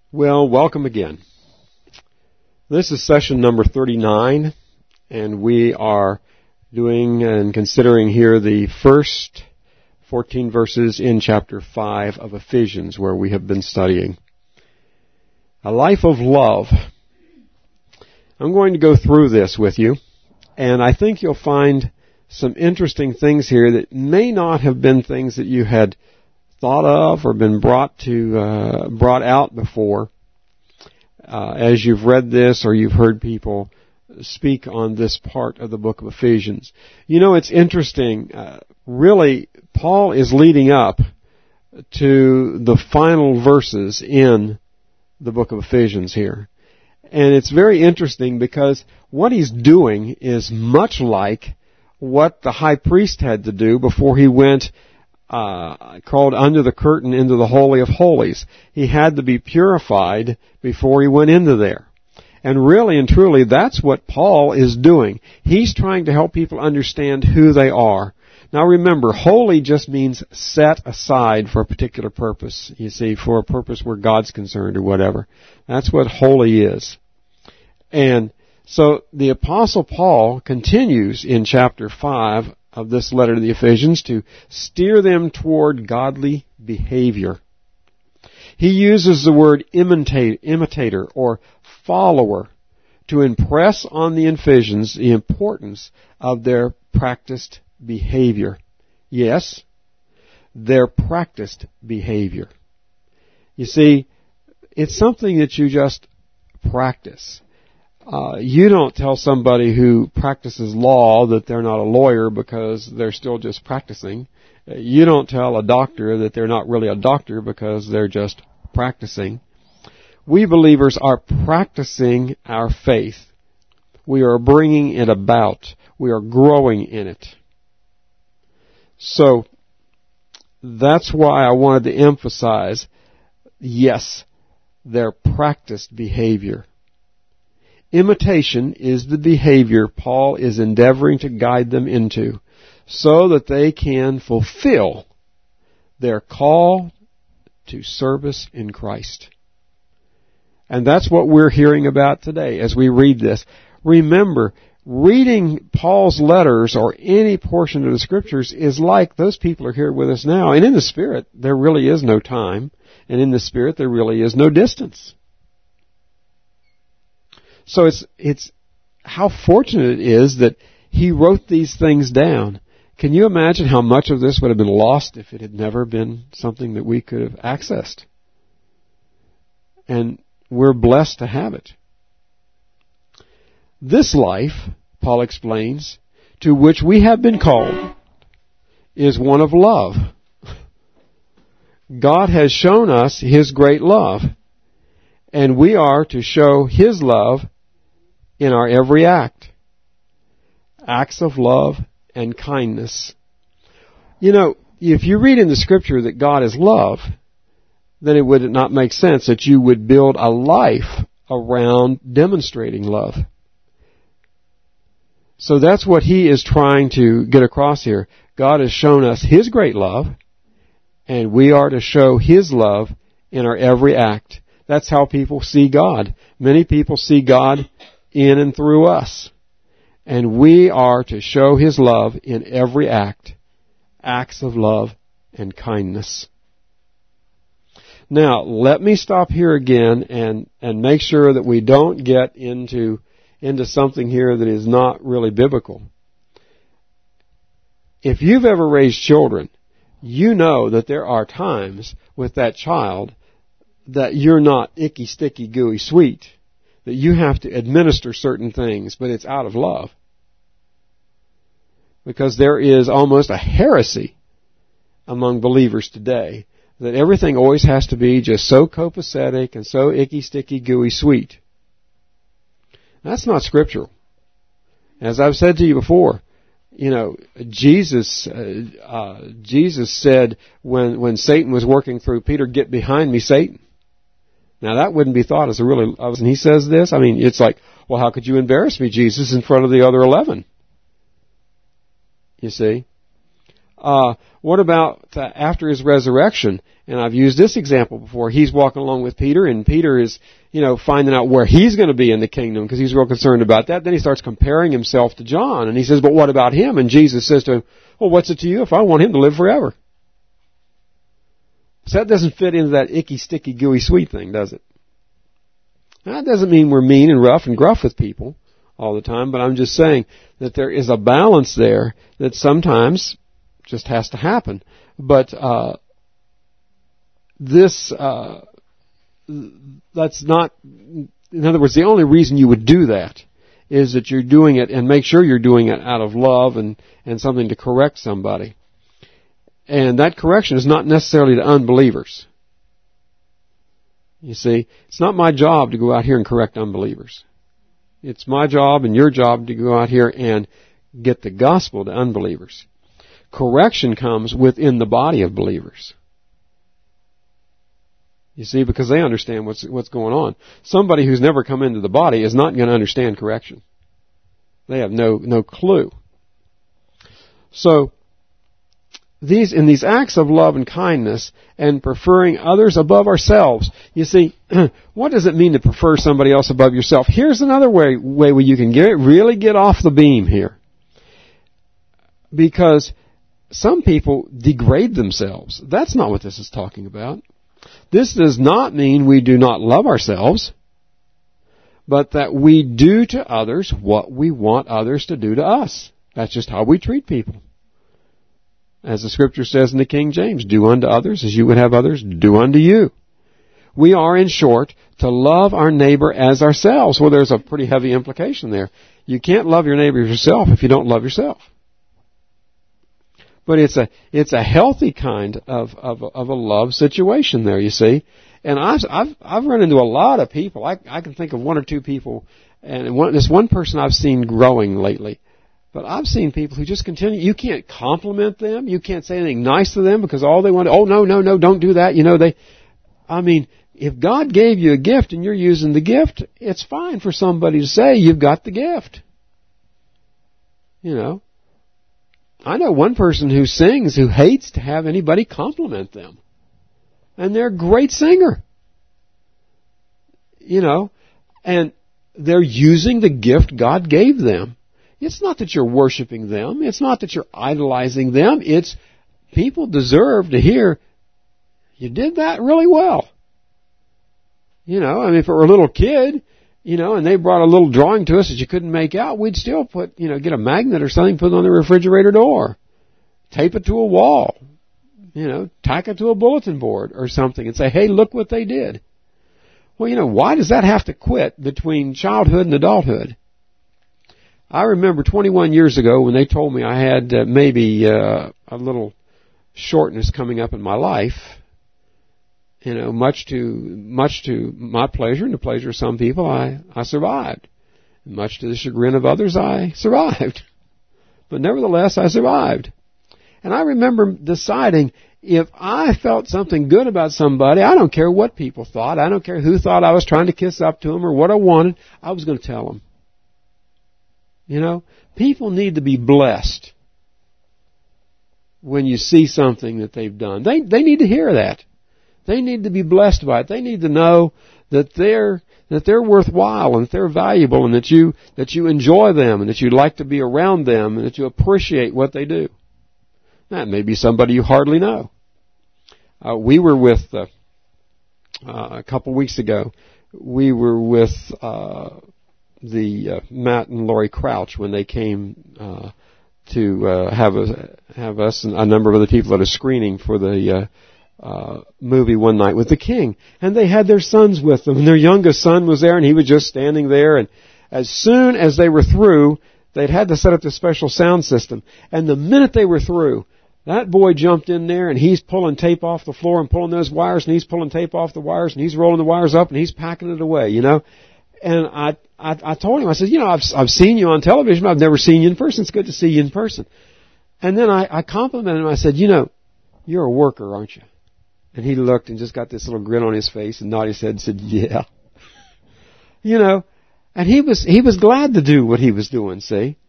Well, welcome again. This is session number 39, and we are doing and considering here the first 14 verses in chapter 5 of Ephesians, where we have been studying. A life of love. I'm going to go through this with you, and I think you'll find some interesting things here that may not have been things that you had thought of or been brought out before as you've read this or you've heard people speak on this part of the book of Ephesians. You know, it's interesting. Really, Paul is leading up to the final verses in the book of Ephesians here. And it's very interesting because what he's doing is much like what the high priest had to do before he went crawled under the curtain into the Holy of Holies. He had to be purified before he went into there. And really and truly, that's what Paul is doing. He's trying to help people understand who they are. Now remember, holy just means set aside for a particular purpose. You see, for a purpose where God's concerned or whatever. That's what holy is. And so the Apostle Paul continues in chapter 5 of this letter to the Ephesians to steer them toward godly behavior. He uses the word imitator or follower to impress on the Ephesians the importance of their practiced behavior. Yes, their practiced behavior. You see, it's something that you just practice. You don't tell somebody who practices law that they're not a lawyer because they're still just practicing. You don't tell a doctor that they're not really a doctor because they're just practicing. We believers are practicing our faith. We are bringing it about. We are growing in it. So, that's why I wanted to emphasize, yes, their practiced behavior. Imitation is the behavior Paul is endeavoring to guide them into so that they can fulfill their call to service in Christ. And that's what we're hearing about today as we read this. Remember, reading Paul's letters or any portion of the Scriptures is like those people are here with us now. And in the Spirit, there really is no time. And in the Spirit, there really is no distance. So it's how fortunate it is that he wrote these things down. Can you imagine how much of this would have been lost if it had never been something that we could have accessed? And we're blessed to have it. This life, Paul explains, to which we have been called, is one of love. God has shown us His great love, and we are to show His love in our every act. Acts of love and kindness. You know, if you read in the Scripture that God is love, then it would not make sense that you would build a life around demonstrating love. So that's what he is trying to get across here. God has shown us His great love, and we are to show His love in our every act. That's how people see God. Many people see God in and through us. And we are to show His love in every act. Acts of love and kindness. Now, let me stop here again and make sure that we don't get into something here that is not really biblical. If you've ever raised children, you know that there are times with that child that you're not icky, sticky, gooey, sweet. That you have to administer certain things, but it's out of love. Because there is almost a heresy among believers today that everything always has to be just so copacetic and so icky, sticky, gooey, sweet. That's not scriptural. As I've said to you before, you know, Jesus said when Satan was working through Peter, "Get behind me, Satan." Now that wouldn't be thought as a really, and he says this, I mean, it's like, well, how could you embarrass me, Jesus, in front of the other 11? You see? What about after his resurrection? And I've used this example before. He's walking along with Peter, and Peter is, finding out where he's going to be in the kingdom because he's real concerned about that. Then he starts comparing himself to John, and he says, but what about him? And Jesus says to him, well, what's it to you if I want him to live forever? So that doesn't fit into that icky, sticky, gooey, sweet thing, does it? Now, that doesn't mean we're mean and rough and gruff with people all the time, but I'm just saying that there is a balance there that sometimes just has to happen. But that's not, in other words, the only reason you would do that is that you're doing it, and make sure you're doing it out of love and something to correct somebody. And that correction is not necessarily to unbelievers. You see, it's not my job to go out here and correct unbelievers. It's my job and your job to go out here and get the gospel to unbelievers. Correction comes within the body of believers. You see, because they understand what's going on. Somebody who's never come into the body is not going to understand correction. They have no clue. So, in these acts of love and kindness and preferring others above ourselves, you see, what does it mean to prefer somebody else above yourself? Here's another way where you can really get off the beam here. Because some people degrade themselves. That's not what this is talking about. This does not mean we do not love ourselves, but that we do to others what we want others to do to us. That's just how we treat people. As the scripture says in the King James, do unto others as you would have others do unto you. We are, in short, to love our neighbor as ourselves. Well, there's a pretty heavy implication there. You can't love your neighbor as yourself if you don't love yourself. But it's a healthy kind of a love situation there, you see. And I've run into a lot of people. I can think of one or two people, and this one person I've seen growing lately. But I've seen people who just continue. You can't compliment them. You can't say anything nice to them because all they want to, no, don't do that. If God gave you a gift and you're using the gift, it's fine for somebody to say you've got the gift. I know one person who sings who hates to have anybody compliment them. And they're a great singer. And they're using the gift God gave them. It's not that you're worshiping them. It's not that you're idolizing them. It's people deserve to hear, you did that really well. If it were a little kid, and they brought a little drawing to us that you couldn't make out, we'd still get a magnet or something, put it on the refrigerator door. Tape it to a wall. Tack it to a bulletin board or something and say, hey, look what they did. Well, why does that have to quit between childhood and adulthood? I remember 21 years ago when they told me I had maybe a little shortness coming up in my life. Much to my pleasure and the pleasure of some people, I survived. Much to the chagrin of others, I survived. But nevertheless, I survived. And I remember deciding if I felt something good about somebody, I don't care what people thought. I don't care who thought I was trying to kiss up to them or what I wanted. I was going to tell them. People need to be blessed when you see something that they've done. They need to hear that. They need to be blessed by it. They need to know that they're worthwhile and that they're valuable and that you enjoy them and that you like to be around them and that you appreciate what they do. That may be somebody you hardly know. We were with a couple weeks ago. We were with Matt and Lori Crouch when they came to have us and a number of other people at a screening for the movie One Night with the King. And they had their sons with them, and their youngest son was there, and he was just standing there. And as soon as they were through, they'd had to set up this special sound system. And the minute they were through, that boy jumped in there, and he's pulling tape off the floor and pulling those wires, and he's pulling tape off the wires, and he's rolling the wires up, and he's packing it away, And I told him, I said, I've seen you on television, but I've never seen you in person. It's good to see you in person. And then I complimented him. I said, you're a worker, aren't you? And he looked and just got this little grin on his face and nodded his head and said, yeah. And he was glad to do what he was doing, see?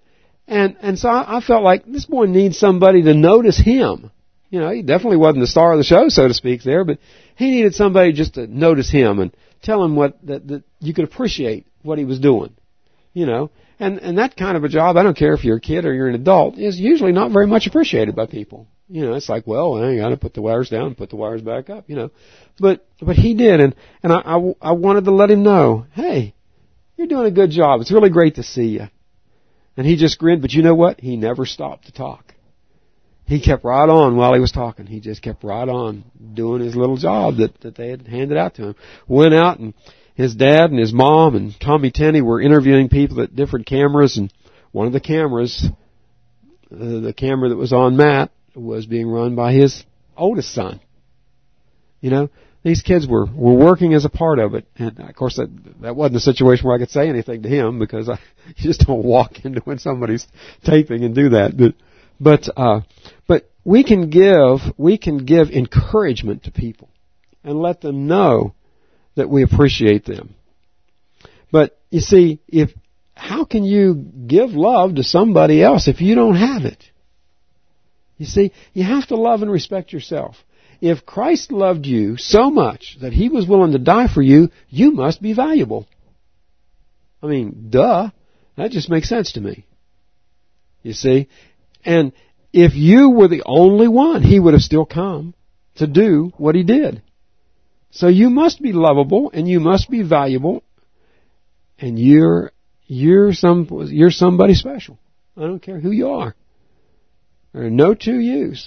And so I felt like this boy needs somebody to notice him. You know, he definitely wasn't the star of the show, so to speak, there, but he needed somebody just to notice him and tell him that you could appreciate what he was doing. You know, and that kind of a job, I don't care if you're a kid or you're an adult, is usually not very much appreciated by people. You know, it's like, well, you got to put the wires down and put the wires back up, you know. But he did, and I wanted to let him know, hey, you're doing a good job. It's really great to see you. And he just grinned, but you know what? He never stopped to talk. He kept right on while he was talking. He just kept right on doing his little job that they had handed out to him. Went out, and his dad and his mom and Tommy Tenney were interviewing people at different cameras, and one of the cameras, the camera that was on Matt, was being run by his oldest son. You know, these kids were working as a part of it, and of course that wasn't a situation where I could say anything to him, because you just don't walk into when somebody's taping and do that. But we can give encouragement to people and let them know that we appreciate them. But you see, how can you give love to somebody else if you don't have it? You see, you have to love and respect yourself. If Christ loved you so much that He was willing to die for you, you must be valuable. I mean, duh. That just makes sense to me. You see? And if you were the only one, He would have still come to do what He did. So you must be lovable, and you must be valuable, and you're somebody special. I don't care who you are. There are no two yous.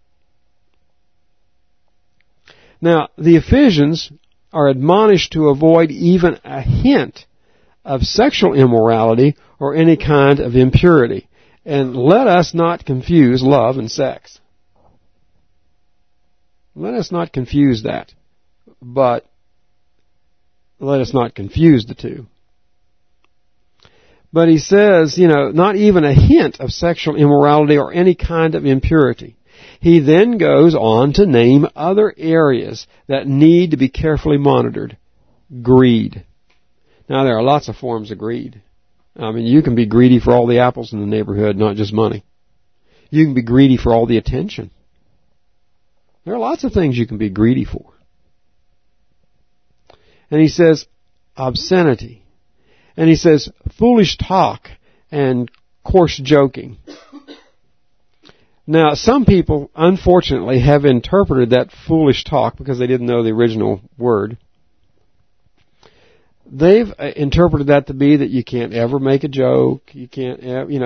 Now, the Ephesians are admonished to avoid even a hint of sexual immorality or any kind of impurity. And let us not confuse love and sex. Let us not confuse that. But let us not confuse the two. But he says, not even a hint of sexual immorality or any kind of impurity. He then goes on to name other areas that need to be carefully monitored. Greed. Now, there are lots of forms of greed. I mean, you can be greedy for all the apples in the neighborhood, not just money. You can be greedy for all the attention. There are lots of things you can be greedy for. And he says, obscenity. And he says, foolish talk and coarse joking. Now, some people, unfortunately, have interpreted that foolish talk, because they didn't know the original word. They've interpreted that to be that you can't ever make a joke. You can't,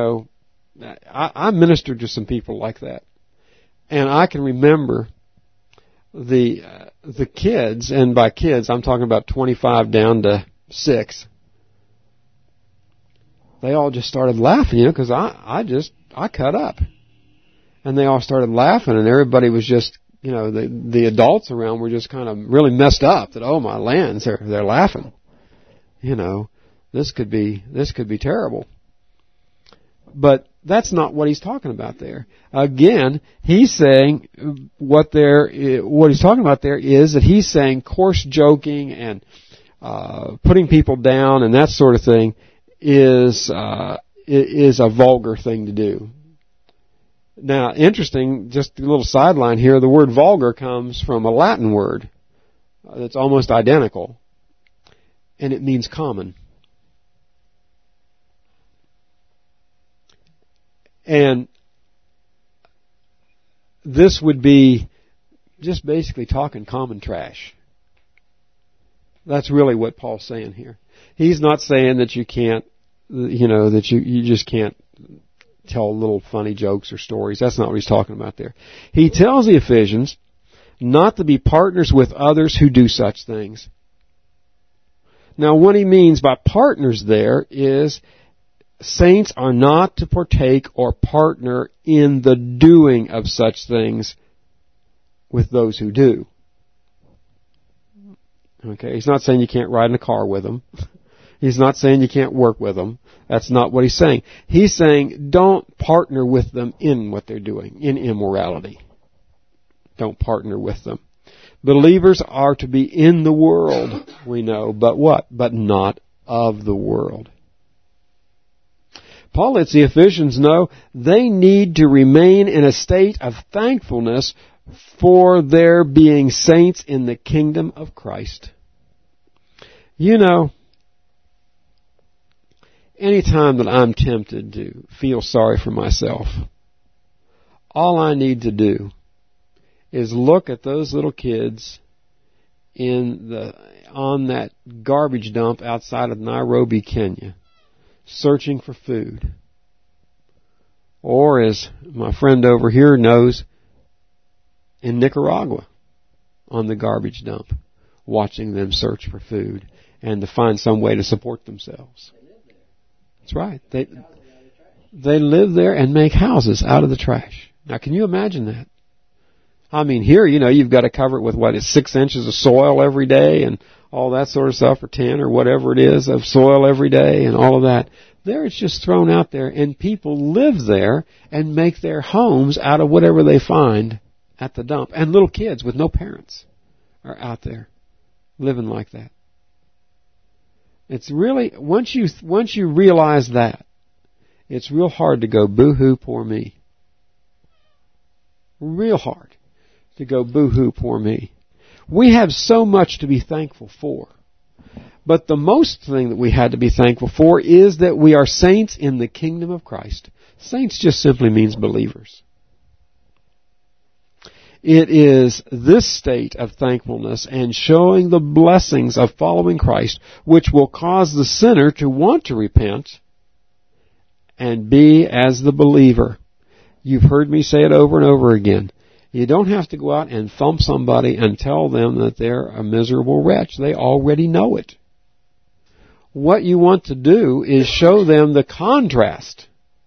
I ministered to some people like that. And I can remember the kids, and by kids, I'm talking about 25 down to 6. They all just started laughing, because I cut up. And they all started laughing, and everybody was just, the adults around were just kind of really messed up that, oh my lands, they're laughing. This could be terrible. But that's not what he's talking about there. Again, he's saying what he's talking about there is that he's saying coarse joking and putting people down and that sort of thing is a vulgar thing to do. Now, interesting, just a little sideline here, the word vulgar comes from a Latin word that's almost identical, and it means common. And this would be just basically talking common trash. That's really what Paul's saying here. He's not saying that you can't, that you just can't tell little funny jokes or stories. That's not what he's talking about there. He tells the Ephesians not to be partners with others who do such things. Now, what he means by partners there is saints are not to partake or partner in the doing of such things with those who do. Okay, he's not saying you can't ride in a car with them. He's not saying you can't work with them. That's not what he's saying. He's saying don't partner with them in what they're doing, in immorality. Don't partner with them. Believers are to be in the world, we know, but what? But not of the world. Paul lets the Ephesians know they need to remain in a state of thankfulness for their being saints in the kingdom of Christ. You know, anytime that I'm tempted to feel sorry for myself, all I need to do is look at those little kids on that garbage dump outside of Nairobi, Kenya, searching for food. Or, as my friend over here knows, in Nicaragua, on the garbage dump, watching them search for food and to find some way to support themselves. That's right. They live there and make houses out of the trash. Now, can you imagine that? I mean, here, you've got to cover it with 6 inches of soil every day and all that sort of stuff, or 10 or whatever it is of soil every day and all of that. There it's just thrown out there, and people live there and make their homes out of whatever they find at the dump. And little kids with no parents are out there living like that. It's really, once you realize that, it's real hard to go, boo-hoo, poor me. Real hard to go, boo-hoo, poor me. We have so much to be thankful for. But the most thing that we had to be thankful for is that we are saints in the kingdom of Christ. Saints just simply means believers. It is this state of thankfulness and showing the blessings of following Christ which will cause the sinner to want to repent and be as the believer. You've heard me say it over and over again. You don't have to go out and thump somebody and tell them that they're a miserable wretch. They already know it. What you want to do is show them the contrast.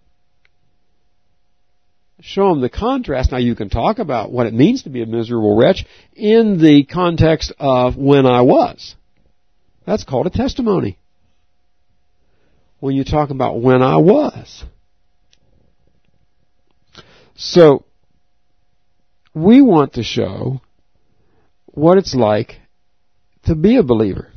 Show them the contrast. Now, you can talk about what it means to be a miserable wretch in the context of when I was. That's called a testimony. When you talk about when I was. So, we want to show what it's like to be a believer.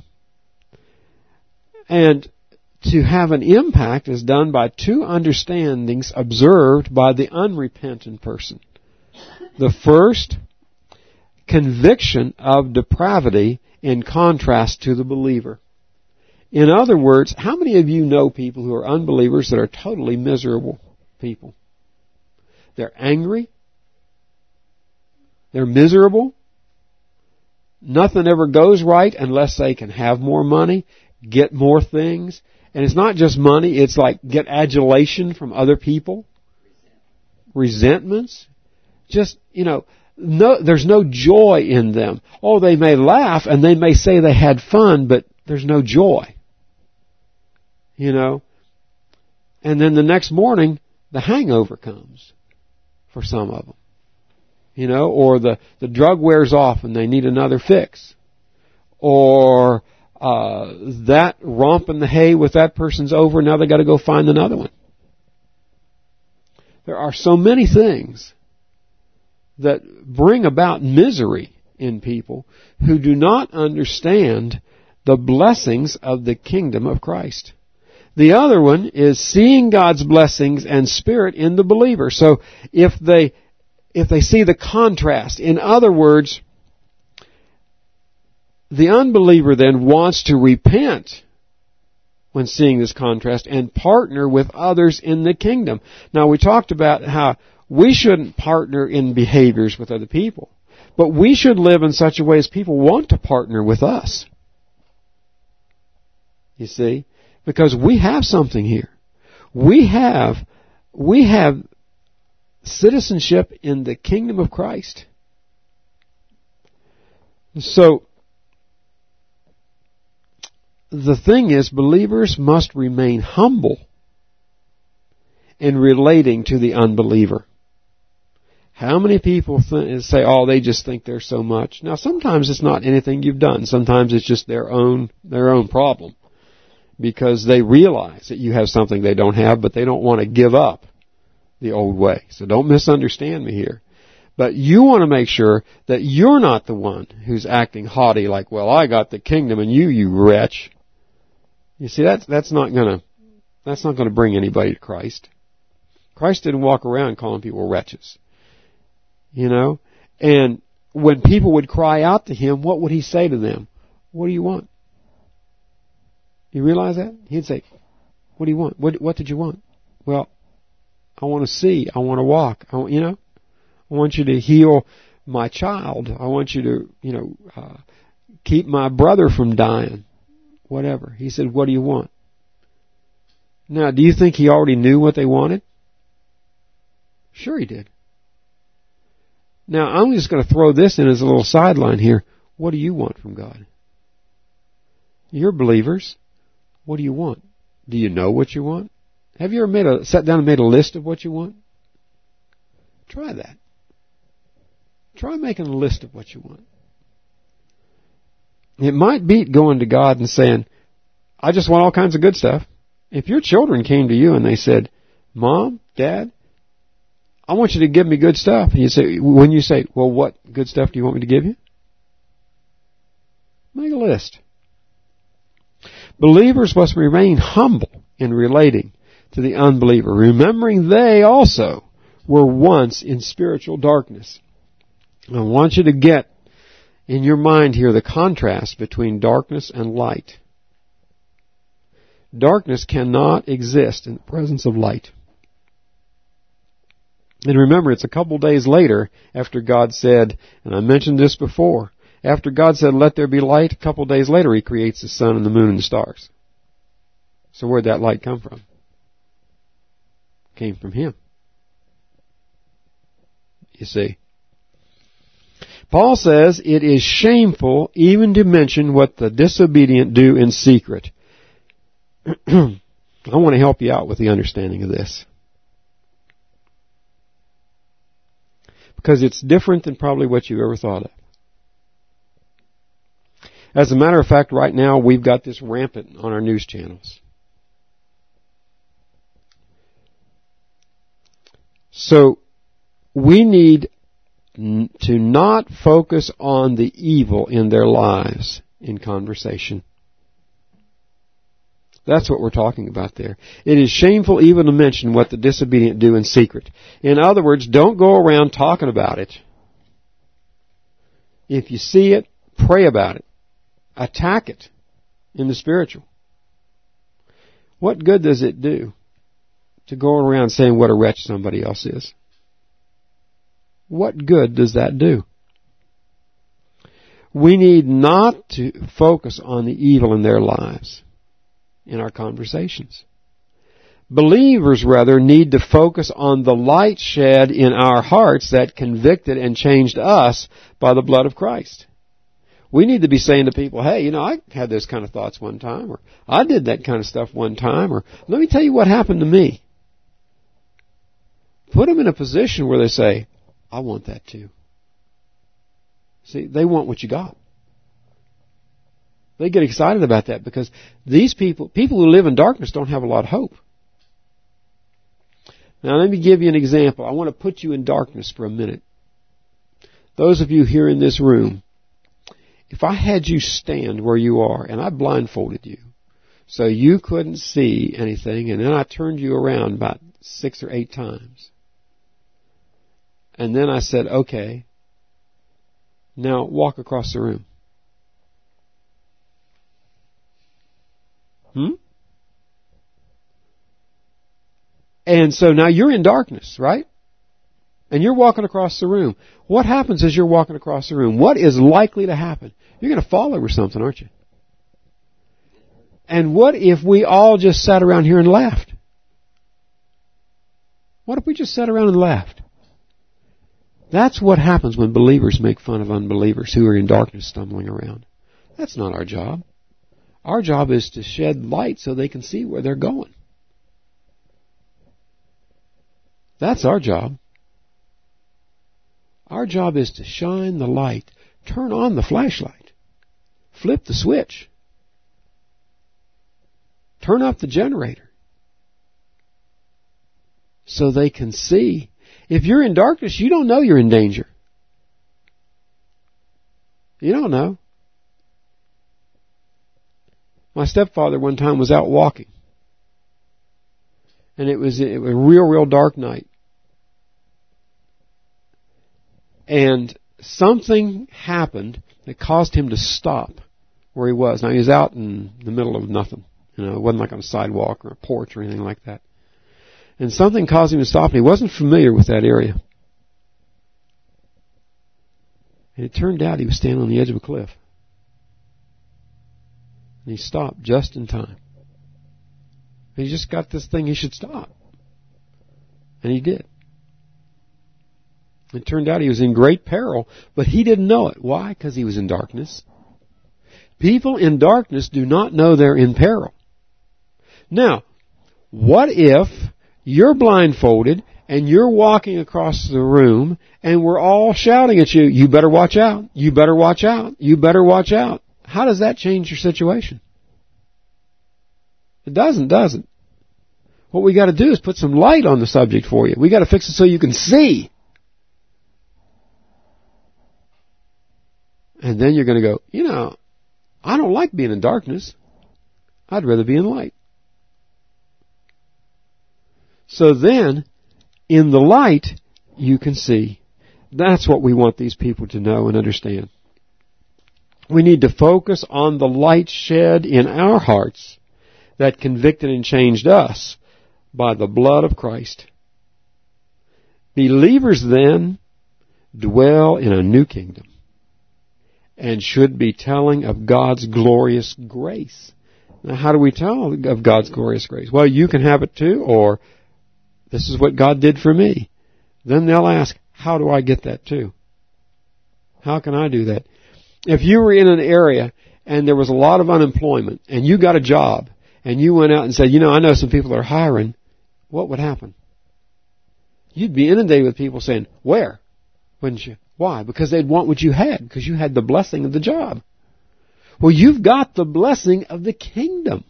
And to have an impact is done by two understandings observed by the unrepentant person. The first, conviction of depravity in contrast to the believer. In other words, how many of you know people who are unbelievers that are totally miserable people? They're angry. They're miserable. Nothing ever goes right unless they can have more money, get more things. And it's not just money, it's like get adulation from other people. Resentments. Just, there's no joy in them. Oh, they may laugh and they may say they had fun, but there's no joy. And then the next morning, the hangover comes for some of them. Or the drug wears off and they need another fix. Or that romp in the hay with that person's over, now they got to go find another one. There are so many things that bring about misery in people who do not understand the blessings of the kingdom of Christ. The other one is seeing God's blessings and Spirit in the believer. So if they see the contrast, in other words, the unbeliever then wants to repent when seeing this contrast and partner with others in the kingdom. Now, we talked about how we shouldn't partner in behaviors with other people, but we should live in such a way as people want to partner with us. You see? Because we have something here. We have citizenship in the kingdom of Christ. So, the thing is, believers must remain humble in relating to the unbeliever. How many people say, oh, they just think they're so much? Now, sometimes it's not anything you've done. Sometimes it's just their own problem. Because they realize that you have something they don't have, but they don't want to give up the old way. So don't misunderstand me here. But you want to make sure that you're not the one who's acting haughty like, well, I got the kingdom and you wretch. You see, that's not That's not going to bring anybody to Christ. Christ didn't walk around calling people wretches. You know? And when people would cry out to Him, what would He say to them? What do you want? You realize that? He'd say, what do you want? What did you want? Well, I want to see. I want to walk. I want you to heal my child. I want you to, keep my brother from dying. Whatever. He said, what do you want? Now, do you think He already knew what they wanted? Sure He did. Now, I'm just going to throw this in as a little sideline here. What do you want from God? You're believers. What do you want? Do you know what you want? Have you ever sat down and made a list of what you want? Try that. Try making a list of what you want. It might beat going to God and saying, I just want all kinds of good stuff. If your children came to you and they said, Mom, Dad, I want you to give me good stuff. And when you say, well, what good stuff do you want me to give you? Make a list. Believers must remain humble in relating to the unbeliever, remembering they also were once in spiritual darkness. I want you to get in your mind here the contrast between darkness and light. Darkness cannot exist in the presence of light. And remember, it's a couple days later after God said, and I mentioned this before, after God said, let there be light, a couple days later He creates the sun and the moon and the stars. So where'd that light come from? It came from Him. You see. Paul says it is shameful even to mention what the disobedient do in secret. I want to help you out with the understanding of this. Because it's different than probably what you ever thought of. As a matter of fact, right now we've got this rampant on our news channels. So we need to not focus on the evil in their lives in conversation. That's what we're talking about there. It is shameful even to mention what the disobedient do in secret. In other words, don't go around talking about it. If you see it, pray about it. Attack it in the spiritual. What good does it do to go around saying what a wretch somebody else is? What good does that do? We need not to focus on the evil in their lives in our conversations. Believers, rather, need to focus on the light shed in our hearts that convicted and changed us by the blood of Christ. We need to be saying to people, hey, I had those kind of thoughts one time, or I did that kind of stuff one time, or let me tell you what happened to me. Put them in a position where they say, I want that too. See, they want what you got. They get excited about that because these people who live in darkness don't have a lot of hope. Now let me give you an example. I want to put you in darkness for a minute. Those of you here in this room, if I had you stand where you are and I blindfolded you so you couldn't see anything, and then I turned you around about 6 or 8 times, and then I said, okay, now walk across the room. And so now you're in darkness, right? And you're walking across the room. What happens as you're walking across the room? What is likely to happen? You're going to fall over something, aren't you? And what if we all just sat around here and laughed? What if we just sat around and laughed? That's what happens when believers make fun of unbelievers who are in darkness stumbling around. That's not our job. Our job is to shed light so they can see where they're going. That's our job. Our job is to shine the light, turn on the flashlight, flip the switch, turn up the generator so they can see. If you're in darkness, you don't know you're in danger. You don't know. My stepfather one time was out walking. And it was a real dark night. And something happened that caused him to stop where he was. Now, he was out in the middle of nothing. It wasn't like on a sidewalk or a porch or anything like that. And something caused him to stop, and he wasn't familiar with that area. And it turned out he was standing on the edge of a cliff. And he stopped just in time. And he just got this thing, he should stop. And he did. It turned out he was in great peril, but he didn't know it. Why? Because he was in darkness. People in darkness do not know they're in peril. Now, what if you're blindfolded and you're walking across the room and we're all shouting at you, you better watch out, you better watch out, you better watch out. How does that change your situation? It doesn't, does it? What we got to do is put some light on the subject for you. We got to fix it so you can see. And then you're going to go, I don't like being in darkness. I'd rather be in light. So then, in the light, you can see. That's what we want these people to know and understand. We need to focus on the light shed in our hearts that convicted and changed us by the blood of Christ. Believers then dwell in a new kingdom and should be telling of God's glorious grace. Now, how do we tell of God's glorious grace? Well, you can have it too, or this is what God did for me. Then they'll ask, how do I get that too? How can I do that? If you were in an area and there was a lot of unemployment and you got a job and you went out and said, I know some people that are hiring, what would happen? You'd be inundated with people saying, where? Wouldn't you? Why? Because they'd want what you had, because you had the blessing of the job. Well, you've got the blessing of the kingdom.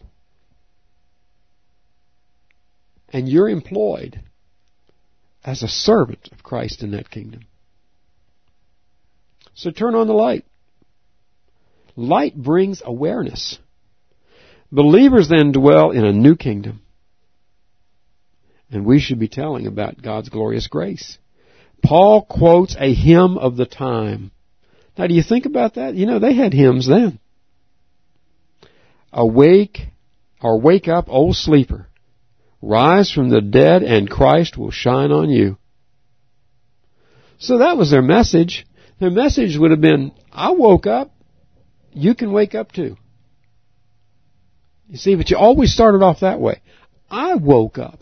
And you're employed as a servant of Christ in that kingdom. So turn on the light. Light brings awareness. Believers then dwell in a new kingdom. And we should be telling about God's glorious grace. Paul quotes a hymn of the time. Now, do you think about that? They had hymns then. Awake, or wake up, old sleeper. Rise from the dead, and Christ will shine on you. So that was their message. Their message would have been, I woke up, you can wake up too. You see, but you always started off that way. I woke up,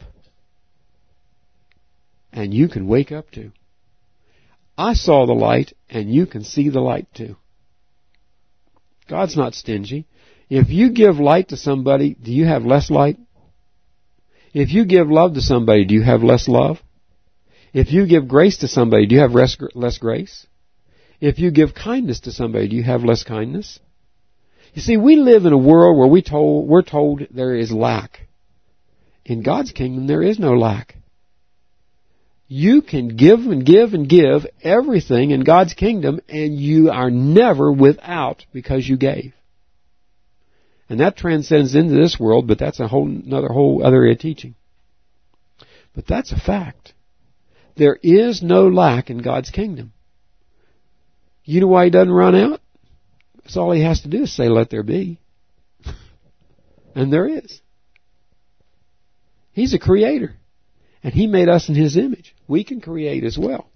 and you can wake up too. I saw the light, and you can see the light too. God's not stingy. If you give light to somebody, do you have less light? If you give love to somebody, do you have less love? If you give grace to somebody, do you have less grace? If you give kindness to somebody, do you have less kindness? You see, we live in a world where we're told there is lack. In God's kingdom, there is no lack. You can give and give and give everything in God's kingdom, and you are never without because you gave. And that transcends into this world, but that's another whole other area of teaching. But that's a fact. There is no lack in God's kingdom. You know why He doesn't run out? That's all He has to do is say, let there be. And there is. He's a creator. And He made us in His image. We can create as well.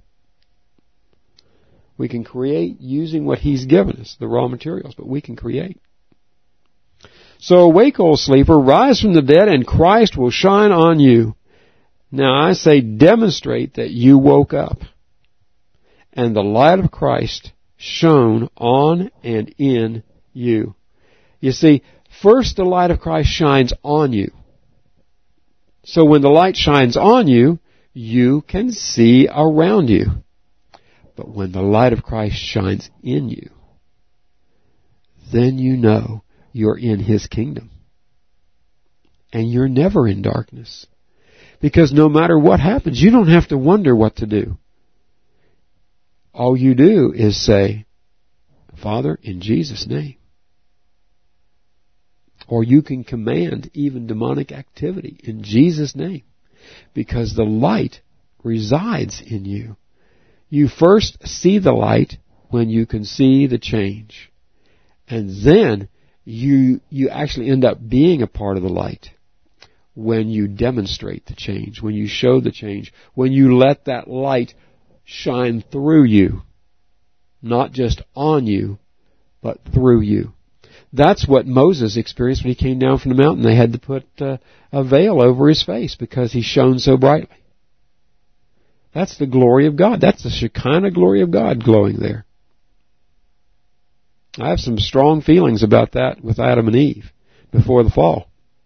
We can create using what He's given us, the raw materials, but we can create. So awake, old sleeper, rise from the dead, and Christ will shine on you. Now I say demonstrate that you woke up, and the light of Christ shone on and in you. You see, first the light of Christ shines on you. So when the light shines on you, you can see around you. But when the light of Christ shines in you, then you know you're in His kingdom. And you're never in darkness. Because no matter what happens, you don't have to wonder what to do. All you do is say, Father, in Jesus' name. Or you can command even demonic activity in Jesus' name. because the light resides in you. You first see the light when you can see the change. And then you actually end up being a part of the light when you demonstrate the change, when you show the change, when you let that light shine through you, not just on you, but through you. That's what Moses experienced when he came down from the mountain. They had to put a veil over his face because he shone so brightly. That's the glory of God. That's the Shekinah glory of God glowing there. I have some strong feelings about that with Adam and Eve before the fall.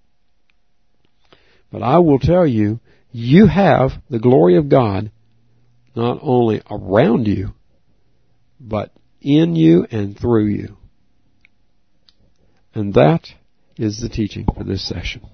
But I will tell you, you have the glory of God not only around you, but in you and through you. And that is the teaching for this session.